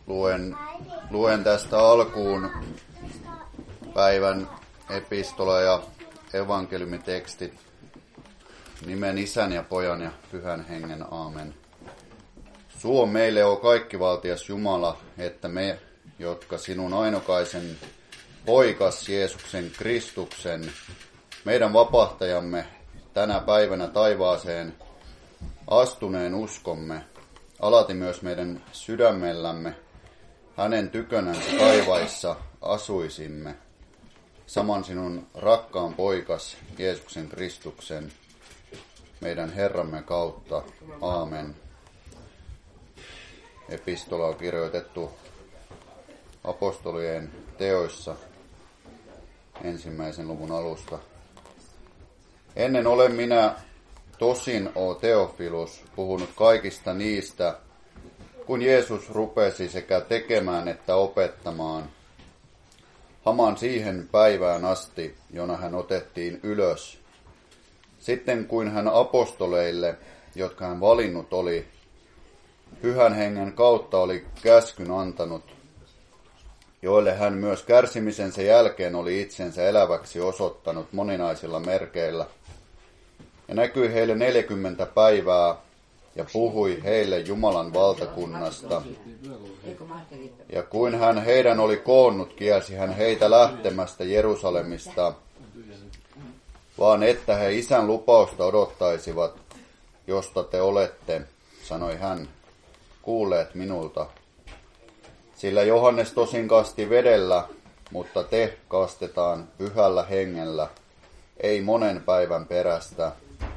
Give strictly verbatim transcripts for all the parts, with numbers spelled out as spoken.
Luen, luen tästä alkuun päivän epistola- ja evankeliumitekstit nimen Isän ja Pojan ja Pyhän Hengen. Aamen. Suo meille, o kaikkivaltias Jumala, että me, jotka sinun ainokaisen poikas Jeesuksen Kristuksen, meidän vapahtajamme, tänä päivänä taivaaseen astuneen uskomme, alati myös meidän sydämellämme, hänen tykönänsä taivaissa asuisimme, saman sinun rakkaan poikas Jeesuksen Kristuksen, meidän Herramme kautta. Aamen. Epistola on kirjoitettu apostolien teoissa ensimmäisen luvun alusta. Ennen olen minä tosin, o Theophilus, puhunut kaikista niistä, kun Jeesus rupesi sekä tekemään että opettamaan, hamaan siihen päivään asti, jona hän otettiin ylös. Sitten kuin hän apostoleille, jotka hän valinnut oli, Pyhän Hengen kautta oli käskyn antanut, joille hän myös kärsimisensä jälkeen oli itsensä eläväksi osoittanut moninaisilla merkeillä. Ja näkyi heille neljäkymmentä päivää ja puhui heille Jumalan valtakunnasta. Ja kuin hän heidän oli koonnut, kielsi hän heitä lähtemästä Jerusalemista, vaan että he Isän lupausta odottaisivat, josta te olette, sanoi hän, kuulleet minulta. Sillä Johannes tosin kasti vedellä, mutta te kastetaan Pyhällä Hengellä, ei monen päivän perästä.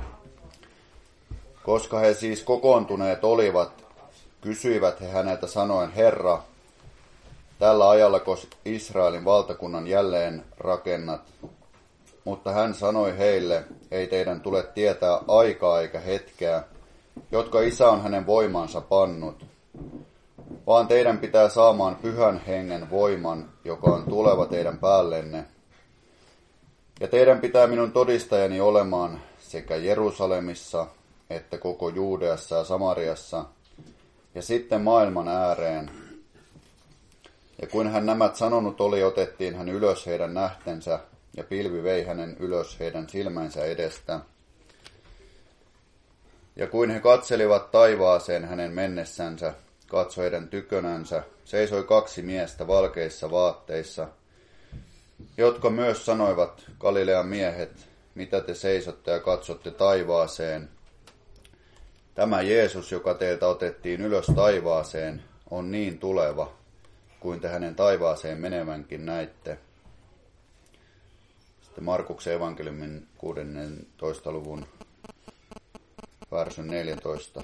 Koska he siis kokoontuneet olivat, kysyivät he häneltä sanoen, Herra, tällä ajallako Israelin valtakunnan jälleen rakennat? Mutta hän sanoi heille, ei teidän tule tietää aikaa eikä hetkeä, jotka Isä on hänen voimansa pannut, vaan teidän pitää saamaan Pyhän Hengen voiman, joka on tuleva teidän päällenne. Ja teidän pitää minun todistajani olemaan sekä Jerusalemissa, että koko Juudeassa ja Samariassa, ja sitten maailman ääreen. Ja kun hän nämä sanonut oli, otettiin hän ylös heidän nähtensä, ja pilvi vei hänen ylös heidän silmänsä edestä. Ja kuin he katselivat taivaaseen hänen mennessänsä, katsoi heidän tykönänsä, seisoi kaksi miestä valkeissa vaatteissa, jotka myös sanoivat, Galilean miehet, mitä te seisotte ja katsotte taivaaseen? Tämä Jeesus, joka teiltä otettiin ylös taivaaseen, on niin tuleva, kuin te hänen taivaaseen menevänkin näitte. Sitten Markuksen evankeliumin kuudennentoista luvun versun neljätoista.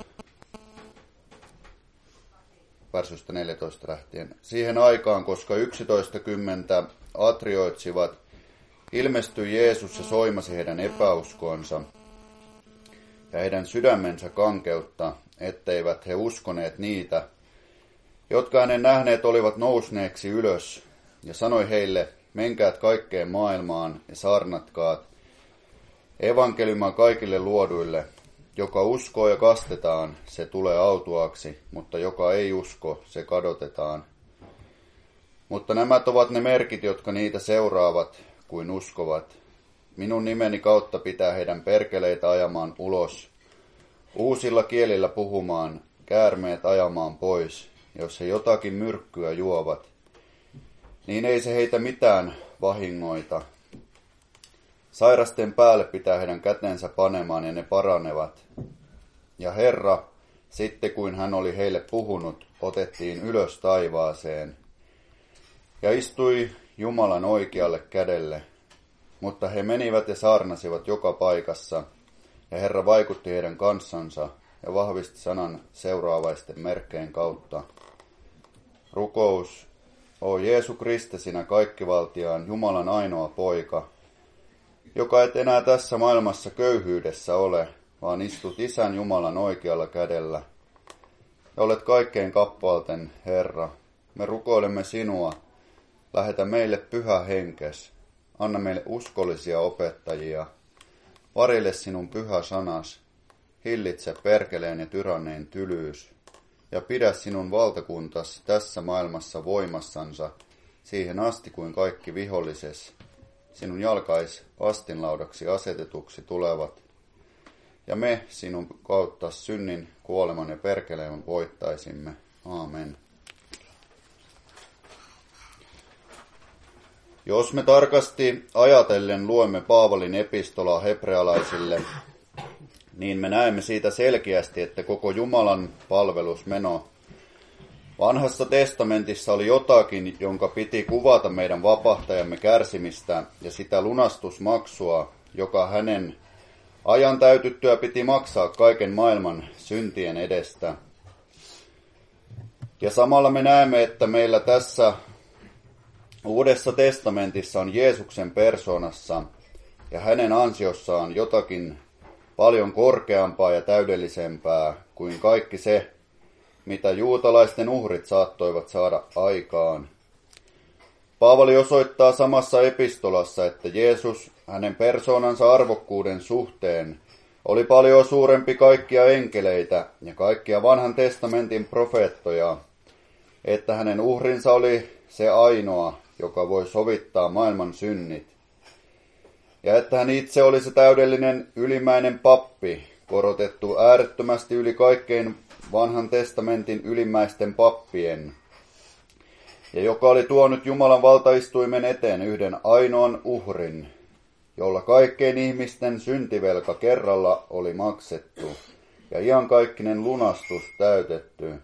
Versusta neljätoista lähtien. Siihen aikaan, koska yksitoista kymmentä atrioitsivat, ilmestyi Jeesus ja soimasi heidän epäuskonsa ja heidän sydämensä kankeutta, etteivät he uskoneet niitä, jotka hänen nähneet olivat nousneeksi ylös, ja sanoi heille, menkäät kaikkeen maailmaan ja saarnatkaat evankeliumaa kaikille luoduille. Joka uskoo ja kastetaan, se tulee autuaksi, mutta joka ei usko, se kadotetaan. Mutta nämä ovat ne merkit, jotka niitä seuraavat, kuin uskovat. Minun nimeni kautta pitää heidän perkeleitä ajamaan ulos, uusilla kielillä puhumaan, käärmeet ajamaan pois, jos he jotakin myrkkyä juovat. Niin ei se heitä mitään vahingoita. Sairasten päälle pitää heidän kätensä panemaan ja ne paranevat. Ja Herra, sitten kuin hän oli heille puhunut, otettiin ylös taivaaseen ja istui Jumalan oikealle kädelle. Mutta he menivät ja saarnasivat joka paikassa, ja Herra vaikutti heidän kanssansa ja vahvisti sanan seuraavaisten merkkeen kautta. Rukous, o Jeesu Kriste, sinä kaikkivaltiaan Jumalan ainoa poika, joka et enää tässä maailmassa köyhyydessä ole, vaan istut Isän Jumalan oikealla kädellä. Ja olet kaikkein kappalten Herra. Me rukoilemme sinua, lähetä meille Pyhä Henkes, anna meille uskollisia opettajia, varille sinun pyhä sanas, hillitse perkeleen ja tyranneen tylyys, ja pidä sinun valtakuntas tässä maailmassa voimassansa siihen asti, kuin kaikki vihollises sinun jalkais astinlaudaksi asetetuksi tulevat, ja me sinun kautta synnin, kuoleman ja perkeleen voittaisimme. Aamen. Jos me tarkasti ajatellen luemme Paavalin epistolaa hebrealaisille, niin me näemme siitä selkeästi, että koko Jumalan palvelusmeno Vanhassa testamentissa oli jotakin, jonka piti kuvata meidän vapahtajamme kärsimistä ja sitä lunastusmaksua, joka hänen ajan täytyttyä piti maksaa kaiken maailman syntien edestä. Ja samalla me näemme, että meillä tässä Uudessa testamentissa on Jeesuksen persoonassa ja hänen ansiossaan jotakin paljon korkeampaa ja täydellisempää kuin kaikki se, mitä juutalaisten uhrit saattoivat saada aikaan. Paavali osoittaa samassa epistolassa, että Jeesus hänen persoonansa arvokkuuden suhteen oli paljon suurempi kaikkia enkeleitä ja kaikkia vanhan testamentin profeettoja, että hänen uhrinsa oli se ainoa, joka voi sovittaa maailman synnit, ja että hän itse oli se täydellinen ylimmäinen pappi, korotettu äärettömästi yli kaikkein vanhan testamentin ylimmäisten pappien, ja joka oli tuonut Jumalan valtaistuimen eteen yhden ainoan uhrin, jolla kaikkein ihmisten syntivelka kerralla oli maksettu ja iankaikkinen lunastus täytetty.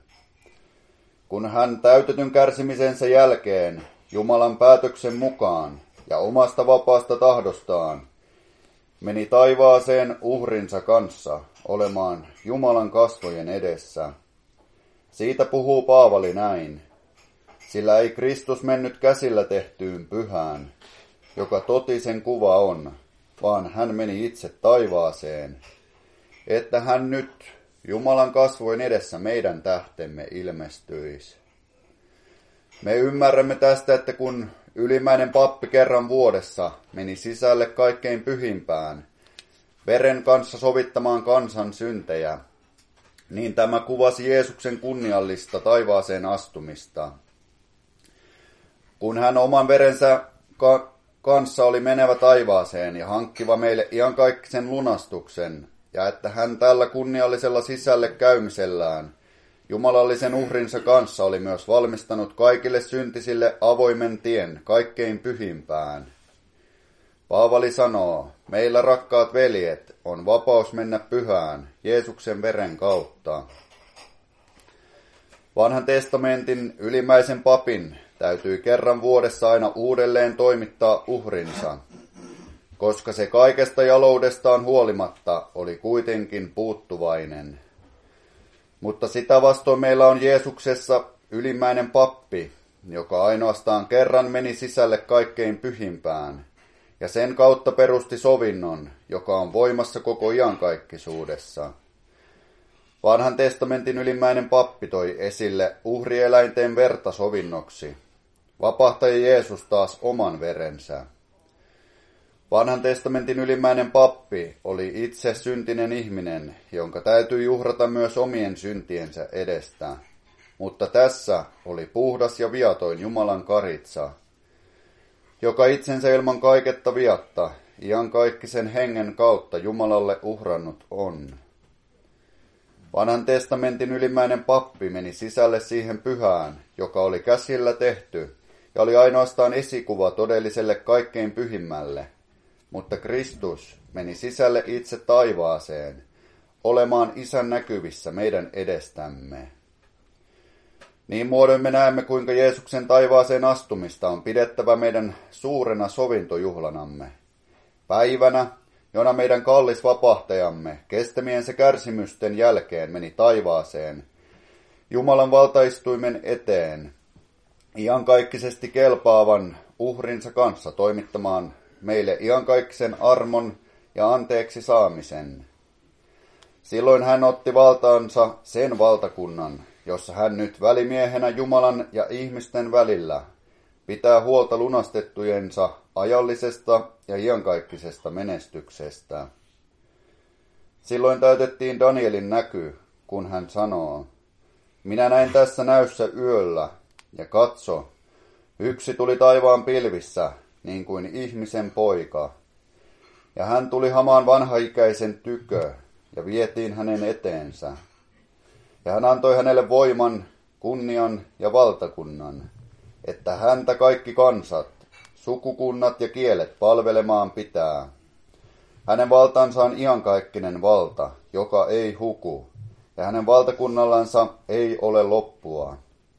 Kun hän täytetyn kärsimisensä jälkeen Jumalan päätöksen mukaan ja omasta vapaasta tahdostaan meni taivaaseen uhrinsa kanssa olemaan Jumalan kasvojen edessä. Siitä puhuu Paavali näin, sillä ei Kristus mennyt käsillä tehtyyn pyhään, joka totisen kuva on, vaan hän meni itse taivaaseen, että hän nyt Jumalan kasvojen edessä meidän tähtemme ilmestyisi. Me ymmärrämme tästä, että kun ylimmäinen pappi kerran vuodessa meni sisälle kaikkein pyhimpään, veren kanssa sovittamaan kansan syntejä, niin tämä kuvasi Jeesuksen kunniallista taivaaseen astumista. Kun hän oman verensä ka- kanssa oli menevä taivaaseen ja hankkiva meille iankaikkisen lunastuksen, ja että hän tällä kunniallisella sisälle käymisellään jumalallisen uhrinsa kanssa oli myös valmistanut kaikille syntisille avoimen tien kaikkein pyhimpään. Paavali sanoo, meillä rakkaat veljet on vapaus mennä pyhään Jeesuksen veren kautta. Vanhan testamentin ylimmäisen papin täytyi kerran vuodessa aina uudelleen toimittaa uhrinsa, koska se kaikesta jaloudestaan huolimatta oli kuitenkin puuttuvainen. Mutta sitä vastoin meillä on Jeesuksessa ylimmäinen pappi, joka ainoastaan kerran meni sisälle kaikkein pyhimpään, ja sen kautta perusti sovinnon, joka on voimassa koko iankaikkisuudessa. Vanhan testamentin ylimmäinen pappi toi esille uhrieläinten verta sovinnoksi. Vapahtaja Jeesus taas oman verensä. Vanhan testamentin ylimmäinen pappi oli itse syntinen ihminen, jonka täytyi juhrata myös omien syntiensä edestä. Mutta tässä oli puhdas ja viatoin Jumalan karitsa, joka itsensä ilman kaiketta viatta, iankaikkisen hengen kautta Jumalalle uhrannut on. Vanhan testamentin ylimmäinen pappi meni sisälle siihen pyhään, joka oli käsillä tehty, ja oli ainoastaan esikuva todelliselle kaikkein pyhimmälle. Mutta Kristus meni sisälle itse taivaaseen, olemaan Isän näkyvissä meidän edestämme. Niin muodoin me näemme, kuinka Jeesuksen taivaaseen astumista on pidettävä meidän suurena sovintojuhlanamme. Päivänä, jona meidän kallis vapahtajamme kestämiensä kärsimysten jälkeen meni taivaaseen, Jumalan valtaistuimen eteen, iankaikkisesti kelpaavan uhrinsa kanssa toimittamaan meille iankaikkisen armon ja anteeksi saamisen. Silloin hän otti valtaansa sen valtakunnan, jossa hän nyt välimiehenä Jumalan ja ihmisten välillä pitää huolta lunastettujensa ajallisesta ja iankaikkisesta menestyksestä. Silloin täytettiin Danielin näky, kun hän sanoo, minä näin tässä näyssä yöllä, ja katso, yksi tuli taivaan pilvissä, niin kuin ihmisen poika. Ja hän tuli hamaan vanhaikäisen tykö, ja vietiin hänen eteensä. Ja hän antoi hänelle voiman, kunnian ja valtakunnan, että häntä kaikki kansat, sukukunnat ja kielet palvelemaan pitää. Hänen valtansa on iankaikkinen valta, joka ei huku, ja hänen valtakunnallansa ei ole loppua.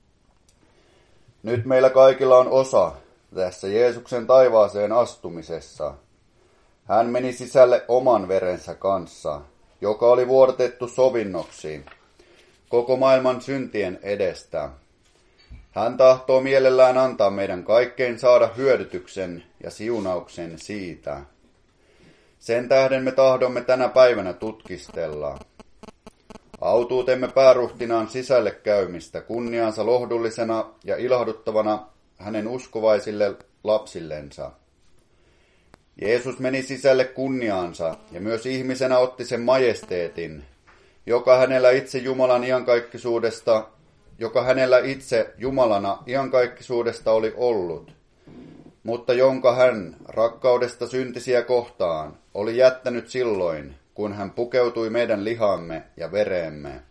Nyt meillä kaikilla on osa tässä Jeesuksen taivaaseen astumisessa. Hän meni sisälle oman verensä kanssa, joka oli vuodatettu sovinnoksi koko maailman syntien edestä. Hän tahtoo mielellään antaa meidän kaikkein saada hyödytyksen ja siunauksen siitä. Sen tähden me tahdomme tänä päivänä tutkistella autuutemme pääruhtinaan sisälle käymistä kunniansa lohdullisena ja ilahduttavana hänen uskovaisille lapsillensa. Jeesus meni sisälle kunniaansa ja myös ihmisenä otti sen majesteetin, joka hänellä itse Jumalan iankaikkisuudesta, joka hänellä itse Jumalana iankaikkisuudesta oli ollut, mutta jonka hän rakkaudesta syntisiä kohtaan oli jättänyt silloin, kun hän pukeutui meidän lihamme ja vereemme.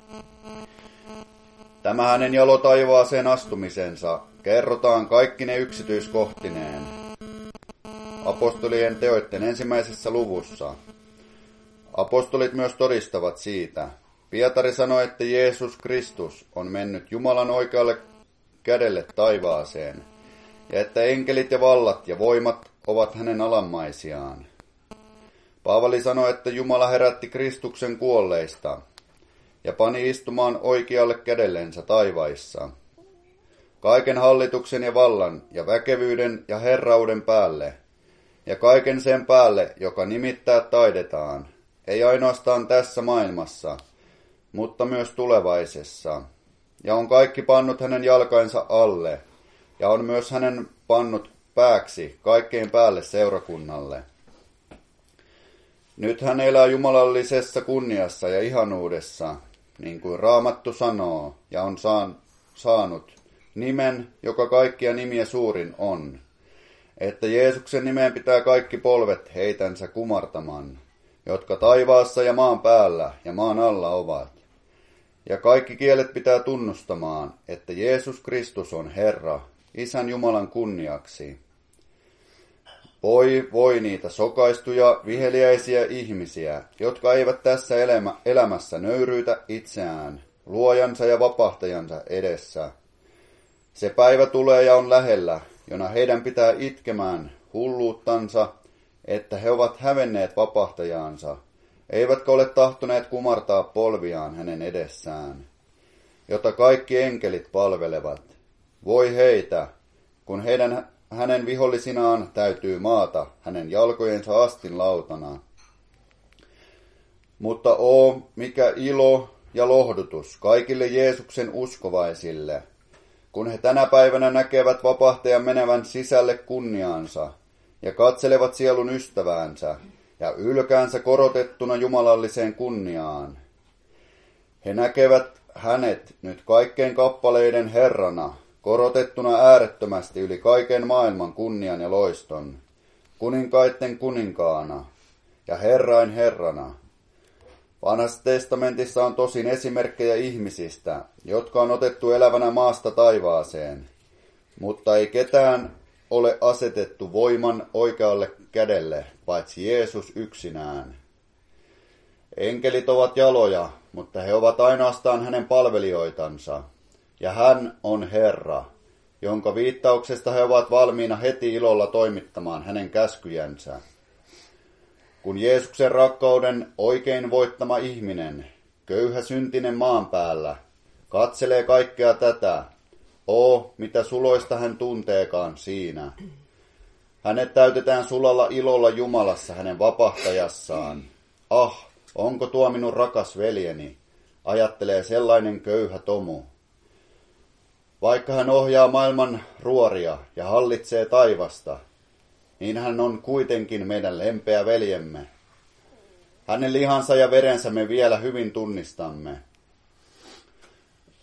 Tämä hänen jalotaivaaseen astumisensa kerrotaan kaikkine yksityiskohtineen apostolien teoitten ensimmäisessä luvussa. Apostolit myös todistavat siitä. Pietari sanoi, että Jeesus Kristus on mennyt Jumalan oikealle kädelle taivaaseen, ja että enkelit ja vallat ja voimat ovat hänen alanmaisiaan. Paavali sanoi, että Jumala herätti Kristuksen kuolleista ja pani istumaan oikealle kädellensä taivaissa. Kaiken hallituksen ja vallan ja väkevyyden ja herrauden päälle ja kaiken sen päälle, joka nimittää taidetaan, ei ainoastaan tässä maailmassa, mutta myös tulevaisessa. Ja on kaikki pannut hänen jalkainsa alle ja on myös hänen pannut pääksi kaikkein päälle seurakunnalle. Nyt hän elää jumalallisessa kunniassa ja ihanuudessa, niin kuin Raamattu sanoo, ja on saan, saanut nimen, joka kaikkia nimiä suurin on, että Jeesuksen nimeen pitää kaikki polvet heitänsä kumartaman, jotka taivaassa ja maan päällä ja maan alla ovat. Ja kaikki kielet pitää tunnustamaan, että Jeesus Kristus on Herra, Isän Jumalan kunniaksi. Voi, voi niitä sokaistuja, viheliäisiä ihmisiä, jotka eivät tässä elämä, elämässä nöyryytä itseään, luojansa ja vapahtajansa edessä. Se päivä tulee ja on lähellä, jona heidän pitää itkemään hulluuttansa, että he ovat hävenneet vapahtajaansa, eivätkä ole tahtoneet kumartaa polviaan hänen edessään, jota kaikki enkelit palvelevat. Voi heitä, kun heidän hänen vihollisinaan täytyy maata hänen jalkojensa astin lautana. Mutta oo, mikä ilo ja lohdutus kaikille Jeesuksen uskovaisille, kun he tänä päivänä näkevät vapahtajan menevän sisälle kunniaansa ja katselevat sielun ystäväänsä ja ylkäänsä korotettuna jumalalliseen kunniaan. He näkevät hänet nyt kaikkein kappaleiden Herrana, korotettuna äärettömästi yli kaiken maailman kunnian ja loiston, kuninkaitten kuninkaana ja Herrain Herrana. Vanhassa testamentissa on tosin esimerkkejä ihmisistä, jotka on otettu elävänä maasta taivaaseen, mutta ei ketään ole asetettu voiman oikealle kädelle, paitsi Jeesus yksinään. Enkelit ovat jaloja, mutta he ovat ainoastaan hänen palvelijoitansa, ja hän on Herra, jonka viittauksesta he ovat valmiina heti ilolla toimittamaan hänen käskyjänsä. Kun Jeesuksen rakkauden oikein voittama ihminen, köyhä syntinen maan päällä, katselee kaikkea tätä, oo, mitä suloista hän tunteekaan siinä. Hänet täytetään sulalla ilolla Jumalassa hänen vapahtajassaan. Ah, onko tuo minun rakas veljeni, ajattelee sellainen köyhä tomu. Vaikka hän ohjaa maailman ruoria ja hallitsee taivasta, niin hän on kuitenkin meidän lempeä veljemme. Hänen lihansa ja verensä me vielä hyvin tunnistamme.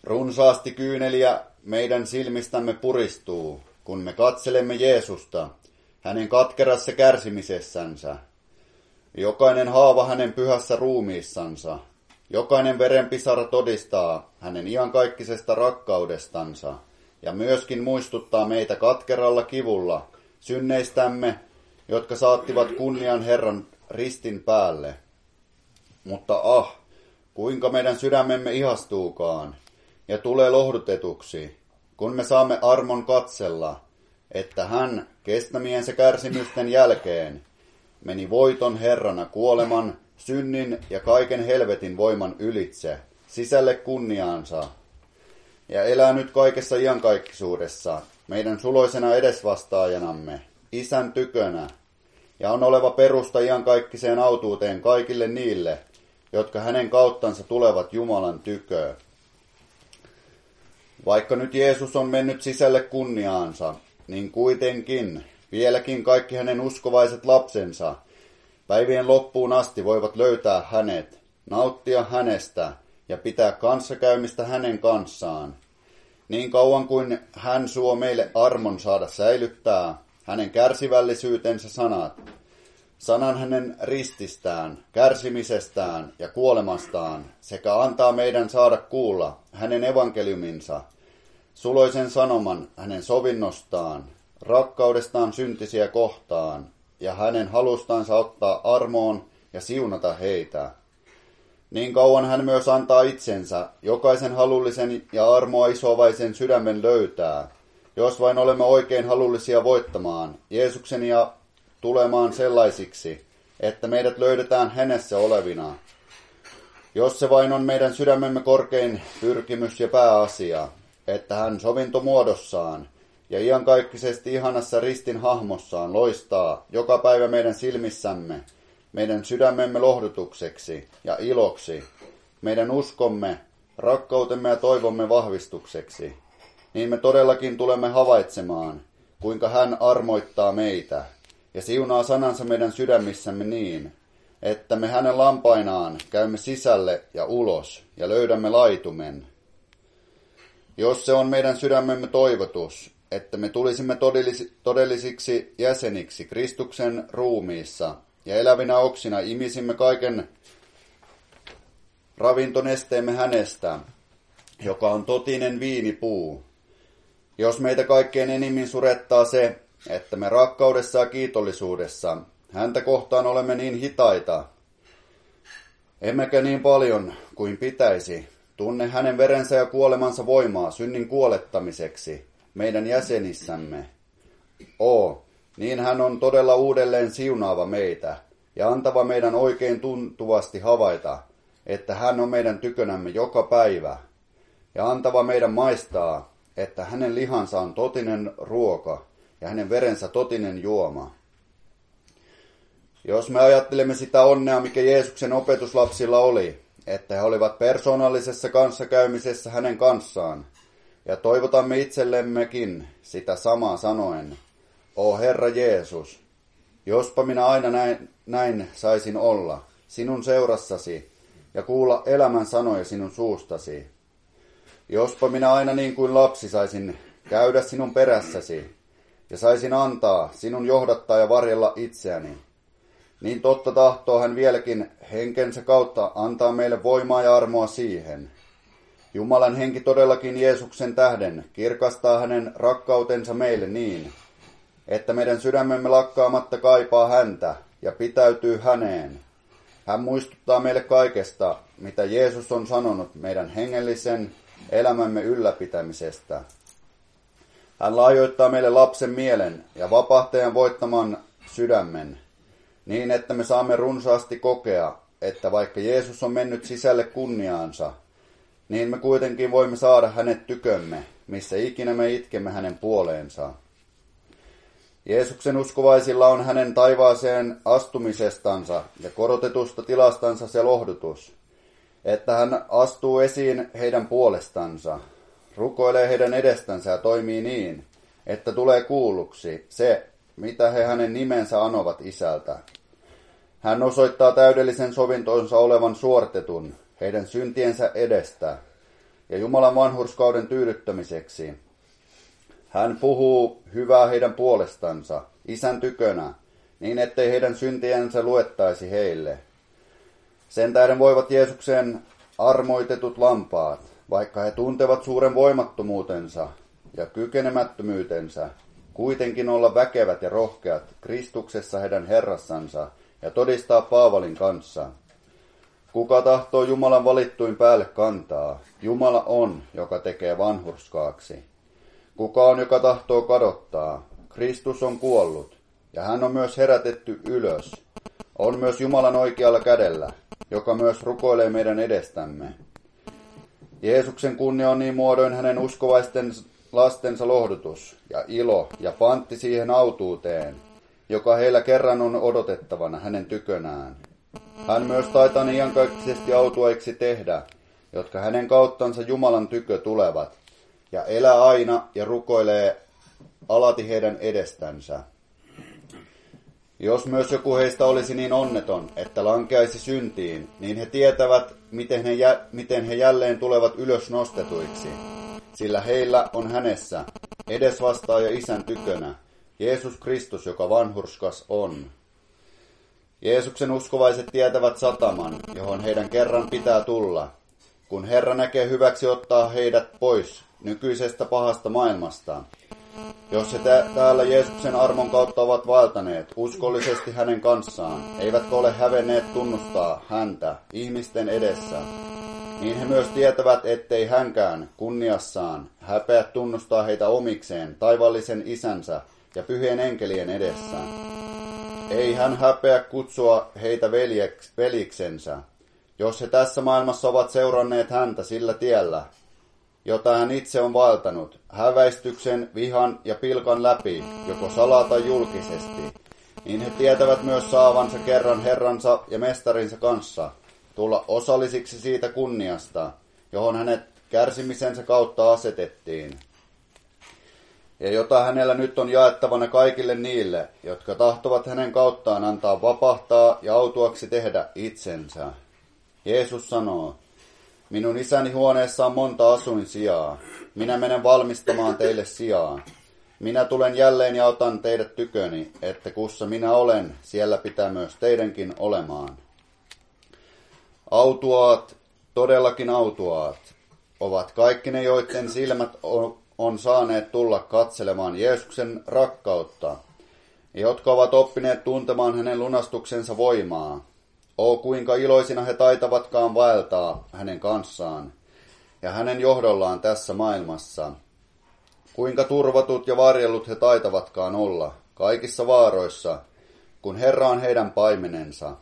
Runsaasti kyyneliä meidän silmistämme puristuu, kun me katselemme Jeesusta, hänen katkerassa kärsimisessänsä. Jokainen haava hänen pyhässä ruumiissansa, jokainen verenpisara todistaa hänen iankaikkisesta rakkaudestansa ja myöskin muistuttaa meitä katkeralla kivulla synneistämme, jotka saattivat kunnian Herran ristin päälle. Mutta ah, kuinka meidän sydämemme ihastuukaan ja tulee lohdutetuksi, kun me saamme armon katsella, että hän kestämiensä kärsimysten jälkeen meni voiton Herrana kuoleman, synnin ja kaiken helvetin voiman ylitse, sisälle kunniaansa, ja elää nyt kaikessa iankaikkisuudessa meidän suloisena edesvastaajanamme, Isän tykönä, ja on oleva perusta iankaikkiseen autuuteen kaikille niille, jotka hänen kauttansa tulevat Jumalan tyköön. Vaikka nyt Jeesus on mennyt sisälle kunniaansa, niin kuitenkin vieläkin kaikki hänen uskovaiset lapsensa päivien loppuun asti voivat löytää hänet, nauttia hänestä ja pitää kanssakäymistä hänen kanssaan. Niin kauan kuin hän suo meille armon saada säilyttää hänen kärsivällisyytensä sanat, sanan hänen rististään, kärsimisestään ja kuolemastaan, sekä antaa meidän saada kuulla hänen evankeliuminsa, suloisen sanoman hänen sovinnostaan, rakkaudestaan syntisiä kohtaan ja hänen halustansa ottaa armoon ja siunata heitä. Niin kauan hän myös antaa itsensä, jokaisen halullisen ja armoa isovaisen sydämen löytää, jos vain olemme oikein halullisia voittamaan Jeesuksen ja tulemaan sellaisiksi, että meidät löydetään hänessä olevina. Jos se vain on meidän sydämemme korkein pyrkimys ja pääasia, että hän sovintomuodossaan ja iankaikkisesti ihanassa ristin hahmossaan loistaa joka päivä meidän silmissämme, meidän sydämemme lohdutukseksi ja iloksi, meidän uskomme, rakkautemme ja toivomme vahvistukseksi, niin me todellakin tulemme havaitsemaan, kuinka hän armoittaa meitä ja siunaa sanansa meidän sydämissämme niin, että me hänen lampainaan käymme sisälle ja ulos ja löydämme laitumen. Jos se on meidän sydämemme toivotus, että me tulisimme todellis- todellisiksi jäseniksi Kristuksen ruumiissa ja elävinä oksina imisimme kaiken ravintonesteemme hänestä, joka on totinen viinipuu. Jos meitä kaikkein enimmin surettaa se, että me rakkaudessa ja kiitollisuudessa häntä kohtaan olemme niin hitaita, emmekä niin paljon kuin pitäisi tunne hänen verensä ja kuolemansa voimaa synnin kuolettamiseksi meidän jäsenissämme. Oo, niin hän on todella uudelleen siunaava meitä ja antava meidän oikein tuntuvasti havaita, että hän on meidän tykönämme joka päivä, ja antava meidän maistaa, että hänen lihansa on totinen ruoka ja hänen verensä totinen juoma. Jos me ajattelemme sitä onnea, mikä Jeesuksen opetuslapsilla oli, että he olivat persoonallisessa kanssakäymisessä hänen kanssaan, ja toivotamme itsellemmekin sitä samaa sanoen, O Herra Jeesus, jospa minä aina näin, näin saisin olla, sinun seurassasi, ja kuulla elämän sanoja sinun suustasi. Jospa minä aina niin kuin lapsi saisin käydä sinun perässäsi, ja saisin antaa sinun johdattaa ja varjella itseäni. Niin totta tahtoo hän vieläkin henkensä kautta antaa meille voimaa ja armoa siihen. Jumalan henki todellakin Jeesuksen tähden kirkastaa hänen rakkautensa meille niin, että meidän sydämemme lakkaamatta kaipaa häntä ja pitäytyy häneen. Hän muistuttaa meille kaikesta, mitä Jeesus on sanonut meidän hengellisen elämämme ylläpitämisestä. Hän lahjoittaa meille lapsen mielen ja vapahtajan voittaman sydämen, niin että me saamme runsaasti kokea, että vaikka Jeesus on mennyt sisälle kunniaansa, niin me kuitenkin voimme saada hänet tykömme, missä ikinä me itkemme hänen puoleensa. Jeesuksen uskovaisilla on hänen taivaaseen astumisestansa ja korotetusta tilastansa se lohdutus, että hän astuu esiin heidän puolestansa, rukoilee heidän edestänsä ja toimii niin, että tulee kuulluksi se, mitä he hänen nimensä anovat Isältä. Hän osoittaa täydellisen sovintonsa olevan suoritetun heidän syntiensä edestä, ja Jumalan vanhurskauden tyydyttämiseksi. Hän puhuu hyvää heidän puolestansa, Isän tykönä, niin ettei heidän syntiensä luettaisi heille. Sen tähden voivat Jeesuksen armoitetut lampaat, vaikka he tuntevat suuren voimattomuutensa ja kykenemättömyytensä, kuitenkin olla väkevät ja rohkeat Kristuksessa heidän Herrassansa ja todistaa Paavalin kanssa. Kuka tahtoo Jumalan valittuin päälle kantaa, Jumala on, joka tekee vanhurskaaksi. Kuka on, joka tahtoo kadottaa, Kristus on kuollut, ja hän on myös herätetty ylös. On myös Jumalan oikealla kädellä, joka myös rukoilee meidän edestämme. Jeesuksen kunnia on niin muodoin hänen uskovaisten lastensa lohdutus ja ilo ja pantti siihen autuuteen, joka heillä kerran on odotettavana hänen tykönään. Hän myös taitaa ne iankaikkisesti autuaiksi tehdä, jotka hänen kauttansa Jumalan tykö tulevat, ja elää aina ja rukoilee alati heidän edestänsä. Jos myös joku heistä olisi niin onneton, että lankeaisi syntiin, niin he tietävät, miten he, jä, miten he jälleen tulevat ylös nostetuiksi, sillä heillä on hänessä edesvastaaja Isän tykönä, Jeesus Kristus, joka vanhurskas on. Jeesuksen uskovaiset tietävät sataman, johon heidän kerran pitää tulla, kun Herra näkee hyväksi ottaa heidät pois nykyisestä pahasta maailmasta. Jos he täällä Jeesuksen armon kautta ovat vaeltaneet uskollisesti hänen kanssaan, eivätkä ole hävenneet tunnustaa häntä ihmisten edessä, niin he myös tietävät, ettei hänkään kunniassaan häpeä tunnustaa heitä omikseen taivaallisen isänsä ja pyhien enkelien edessä. Ei hän häpeä kutsua heitä veljeks, veliksensä, jos he tässä maailmassa ovat seuranneet häntä sillä tiellä, jota hän itse on vaeltanut, häväistyksen, vihan ja pilkan läpi, joko salaa tai julkisesti, niin he tietävät myös saavansa kerran Herransa ja Mestarinsa kanssa tulla osallisiksi siitä kunniasta, johon hänet kärsimisensä kautta asetettiin, ja jota hänellä nyt on jaettavana kaikille niille, jotka tahtovat hänen kauttaan antaa vapahtaa ja autuaksi tehdä itsensä. Jeesus sanoo, minun isäni huoneessa on monta asuinsijaa. Minä menen valmistamaan teille sijaa. Minä tulen jälleen ja otan teidät tyköni, että kussa minä olen, siellä pitää myös teidänkin olemaan. Autuaat, todellakin autuaat, ovat kaikki ne, joiden silmät on, on saaneet tulla katselemaan Jeesuksen rakkautta, jotka ovat oppineet tuntemaan hänen lunastuksensa voimaa. O, kuinka iloisina he taitavatkaan vaeltaa hänen kanssaan ja hänen johdollaan tässä maailmassa. Kuinka turvatut ja varjellut he taitavatkaan olla kaikissa vaaroissa, kun Herra on heidän paimenensa.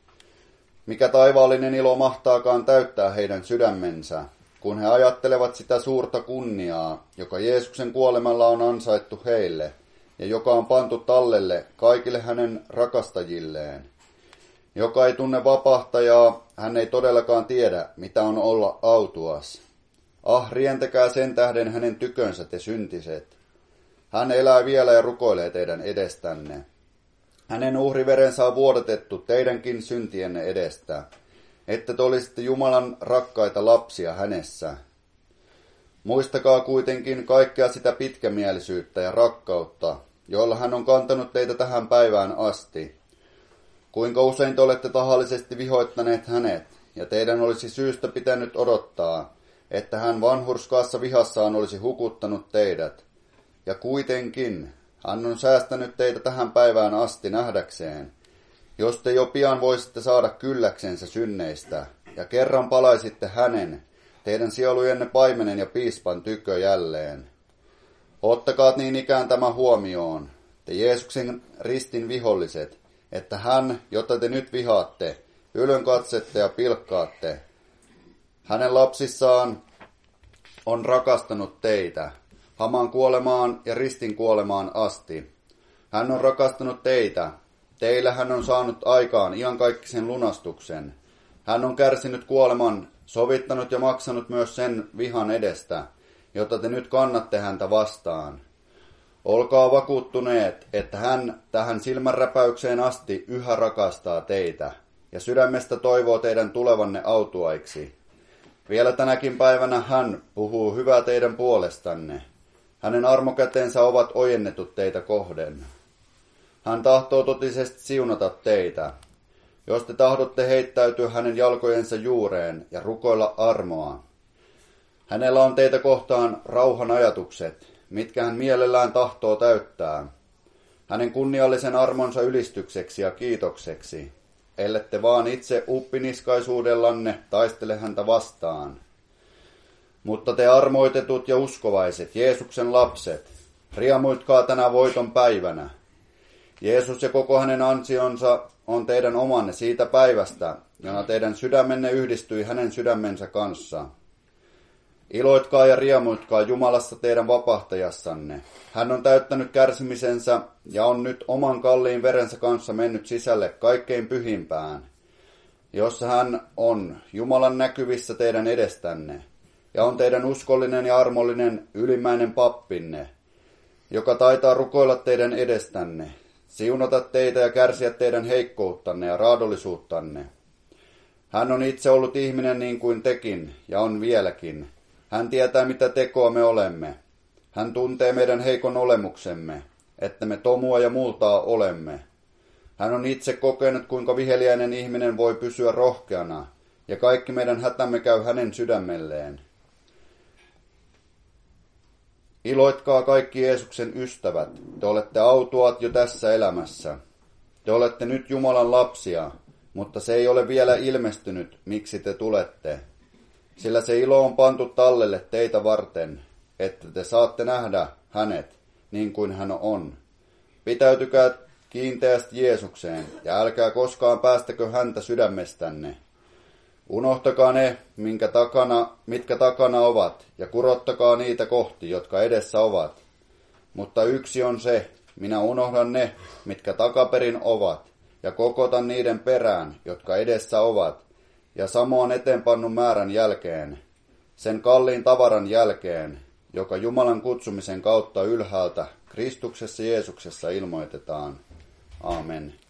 Mikä taivaallinen ilo mahtaakaan täyttää heidän sydämensä, kun he ajattelevat sitä suurta kunniaa, joka Jeesuksen kuolemalla on ansaittu heille ja joka on pantu tallelle kaikille hänen rakastajilleen. Joka ei tunne vapahtajaa, hän ei todellakaan tiedä, mitä on olla autuas. Ah, rientäkää sen tähden hänen tykönsä te syntiset. Hän elää vielä ja rukoilee teidän edestänne. Hänen uhriverensä on vuodatettu teidänkin syntienne edestä, että te olisitte Jumalan rakkaita lapsia hänessä. Muistakaa kuitenkin kaikkea sitä pitkämielisyyttä ja rakkautta, joilla hän on kantanut teitä tähän päivään asti. Kuinka usein te olette tahallisesti vihoittaneet hänet, ja teidän olisi syystä pitänyt odottaa, että hän vanhurskaassa vihassaan olisi hukuttanut teidät. Ja kuitenkin hän on säästänyt teitä tähän päivään asti nähdäkseen, jos te jo pian voisitte saada kylläksensä synneistä, ja kerran palaisitte hänen, teidän sielujenne paimenen ja piispan tykö jälleen. Ottakaa niin ikään tämä huomioon, te Jeesuksen ristin viholliset, että hän, jota te nyt vihaatte, ylönkatsette ja pilkkaatte, hänen lapsissaan on rakastanut teitä, hamaan kuolemaan ja ristin kuolemaan asti. Hän on rakastanut teitä, teillä hän on saanut aikaan iankaikkisen lunastuksen. Hän on kärsinyt kuoleman, sovittanut ja maksanut myös sen vihan edestä, jota te nyt kannatte häntä vastaan. Olkaa vakuuttuneet, että hän tähän silmänräpäykseen asti yhä rakastaa teitä, ja sydämestä toivoo teidän tulevanne autuaiksi. Vielä tänäkin päivänä hän puhuu hyvää teidän puolestanne. Hänen armokätensä ovat ojennetut teitä kohden. Hän tahtoo totisesti siunata teitä. Jos te tahdotte heittäytyä hänen jalkojensa juureen ja rukoilla armoa. Hänellä on teitä kohtaan rauhan ajatukset, mitkä hän mielellään tahtoo täyttää. Hänen kunniallisen armonsa ylistykseksi ja kiitokseksi, ellette vaan itse uppiniskaisuudellanne taistele häntä vastaan. Mutta te armoitetut ja uskovaiset, Jeesuksen lapset, riemuitkaa tänä voiton päivänä. Jeesus ja koko hänen ansionsa on teidän omanne siitä päivästä, jona teidän sydämenne yhdistyi hänen sydämensä kanssa. Iloitkaa ja riemuitkaa Jumalassa teidän vapahtajassanne. Hän on täyttänyt kärsimisensä ja on nyt oman kalliin verensä kanssa mennyt sisälle kaikkein pyhimpään, jossa hän on Jumalan näkyvissä teidän edestänne, ja on teidän uskollinen ja armollinen ylimmäinen pappinne, joka taitaa rukoilla teidän edestänne, siunata teitä ja kärsiä teidän heikkouttanne ja raadollisuuttanne. Hän on itse ollut ihminen niin kuin tekin, ja on vieläkin. Hän tietää, mitä tekoa me olemme. Hän tuntee meidän heikon olemuksemme, että me tomua ja multaa olemme. Hän on itse kokenut, kuinka viheliäinen ihminen voi pysyä rohkeana, ja kaikki meidän hätämme käy hänen sydämelleen. Iloitkaa kaikki Jeesuksen ystävät, te olette autuaat jo tässä elämässä. Te olette nyt Jumalan lapsia, mutta se ei ole vielä ilmestynyt, miksi te tulette. Sillä se ilo on pantu tallelle teitä varten, että te saatte nähdä hänet niin kuin hän on. Pitäytykää kiinteästi Jeesukseen ja älkää koskaan päästäkö häntä sydämestänne. Unohtakaa ne, minkä takana, mitkä takana ovat, ja kurottakaa niitä kohti, jotka edessä ovat. Mutta yksi on se, minä unohdan ne, mitkä takaperin ovat, ja kokotan niiden perään, jotka edessä ovat, ja samoin eteenpannun määrän jälkeen, sen kalliin tavaran jälkeen, joka Jumalan kutsumisen kautta ylhäältä Kristuksessa Jeesuksessa ilmoitetaan. Aamen.